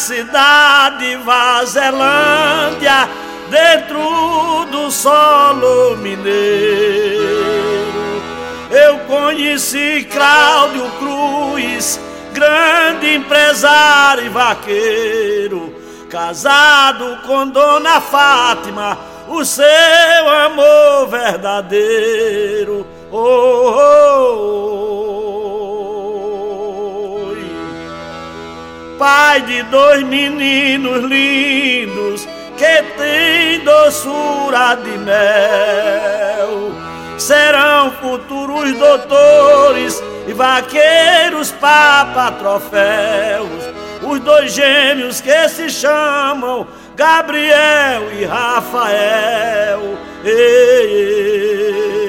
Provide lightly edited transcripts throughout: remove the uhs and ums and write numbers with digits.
cidade Vazzelândia, dentro do solo mineiro, eu conheci Cláudio Cruz, grande empresário e vaqueiro, casado com Dona Fátima, o seu amor verdadeiro. Oh, oh, oh. Pai de 2 meninos lindos que tem doçura de mel, serão futuros doutores e vaqueiros papa troféus, os 2 gêmeos que se chamam Gabriel e Rafael. Ei,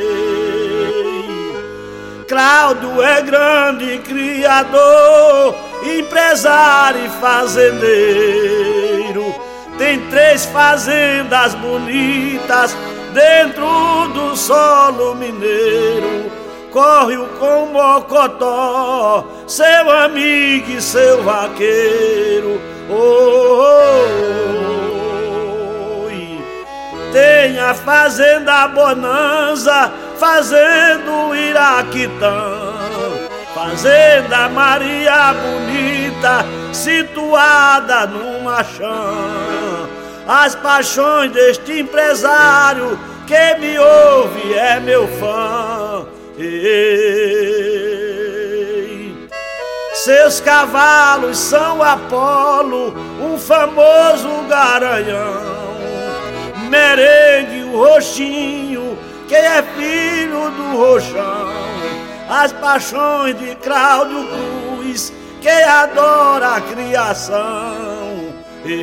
ei. Cláudio é grande criador, empresário e fazendeiro, tem 3 fazendas bonitas dentro do solo mineiro. Corre-o com Mocotó, seu amigo e seu vaqueiro. Oh, oh, oh. Tem a fazenda Bonanza, fazendo Iraquitã, fazenda Maria Bonita, situada no Machão. As paixões deste empresário que me ouve é meu fã. Ei. Seus cavalos são Apolo, um famoso garanhão, Merengue, o Roxinho, que é filho do Roxão. As paixões de Cláudio Cruz, que adora a criação.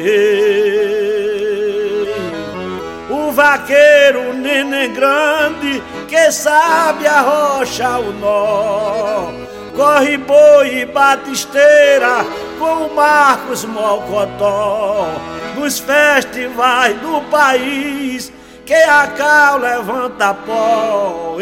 Ei. O vaqueiro Neném Grande, que sabe arrochar o nó, corre boi e batisteira com o Marcos Mocotó. Nos festivais do país, que a cal levanta pó.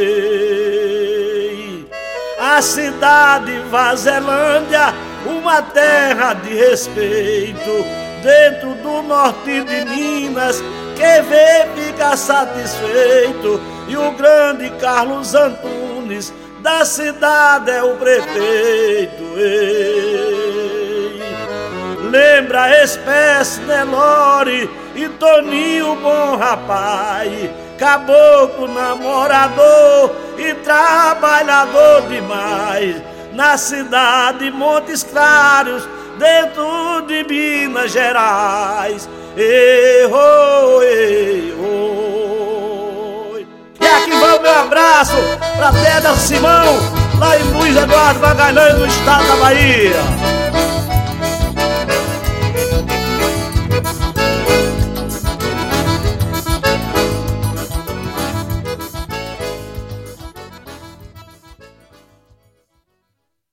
Ei. A cidade Vazzelândia, uma terra de respeito, dentro do norte de Minas, que vê fica satisfeito. E o grande Carlos Antunes da cidade é o prefeito. Ei. Lembra a espécie Nelore e Toninho, bom rapaz, caboclo namorador e trabalhador demais. Na cidade Montes Claros, dentro de Minas Gerais. Oh, oh. E aqui vai o meu abraço pra Pedra Simão, lá em Luiz Eduardo Magalhães, no estado da Bahia.